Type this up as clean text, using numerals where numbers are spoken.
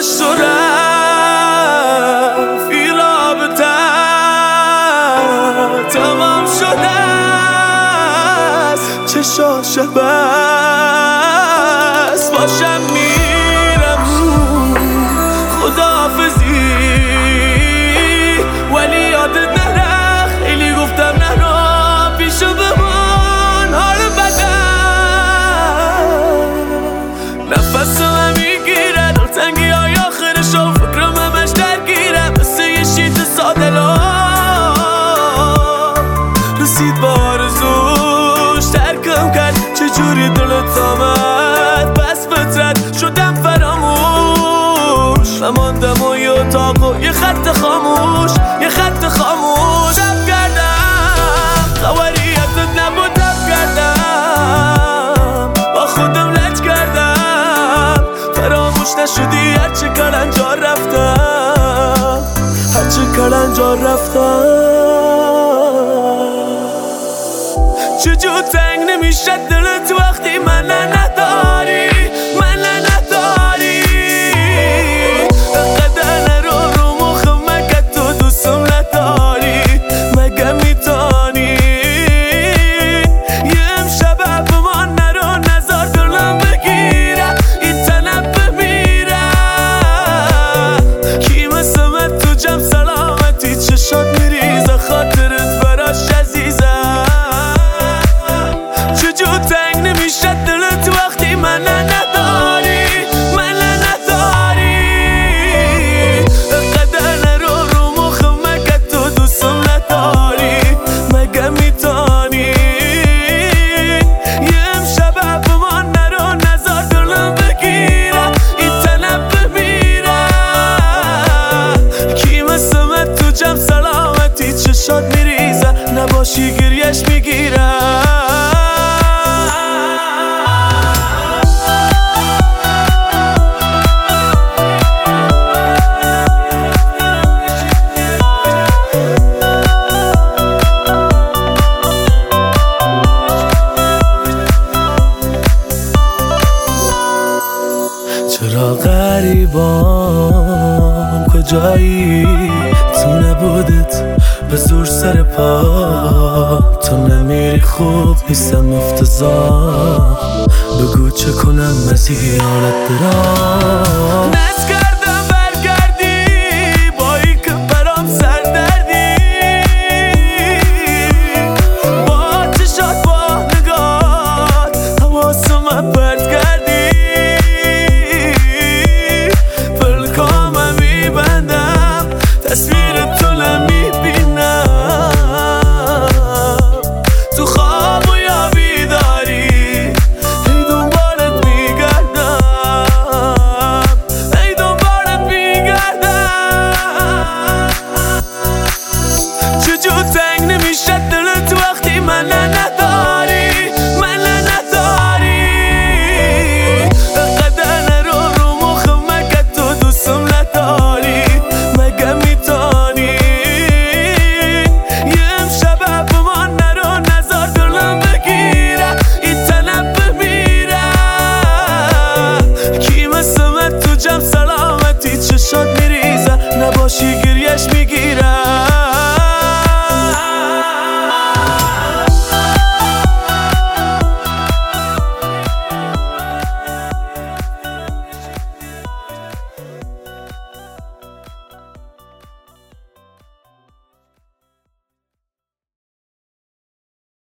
داشت و رفت این رابطه تمام شده است، چشاش بس باشم میرم خداحافظی، ولی یادت نره خیلی گفتم نرو پیشو بمان حال بدن نفسم میگیره دلتنگی های آخرشو فکرم همش درگیره مثل یه شیط ساده لا رسید با آرزوش ترکم کرد چجوری دلت آمد پس فطرت شدم فراموش نماندم و یه اتاق و یه خط خاموش یه خط خاموش دب کردم خبری ازت نبود دب کردم با خودم لج کردم فراموش نشدی هرچه کلنجار رفتم هرچه کلنجار رفتم چجور تنگ نمیشه دلت وقتی من نداری من نداری قدر نرو رو مخم مگه تو دوستم نداری مگه میتانی یه امشب بمان نرو نزار دلم بگیره این تنب بمیره کی مثل من تو جمع سلامتی چشات میریزه خاطرت براش عزیزه چجور تنگ نمیشه دلت وقتی من نداری من نداری قدر نرو رو مخم مگه تو دوستم نداری مگه میتانی یه امشب بمان نرو نزار دلم بگیره این تنب بمیره کی مثل من تو جمع سلامتی چشات میریزه نباشی گریش میگیره چرا غریبان کجایی تو نبودت به زور سر پا تو نمیری خوب نیستم افتضاح بگو چه کنم از این حالت برام نز کردم برگردی با ای که برام سردردی با چشات با نگات حواسم پرت کردی پلکام میبندم تصویر تو نمیبینم تو خواب و یا بیداری ای دنبالت میگردم ای دنبالت میگردم چجور تنگ نمیشه دلت وقتی من نداری من نداری قدر نرو رو مخم مگه تو دوستم نداری مگه میتانی یه امشب بمان نرو نزار دلم بگیره این تنب بمیره کی مثل من تو جمع سلامتی چشات میریزه نباشی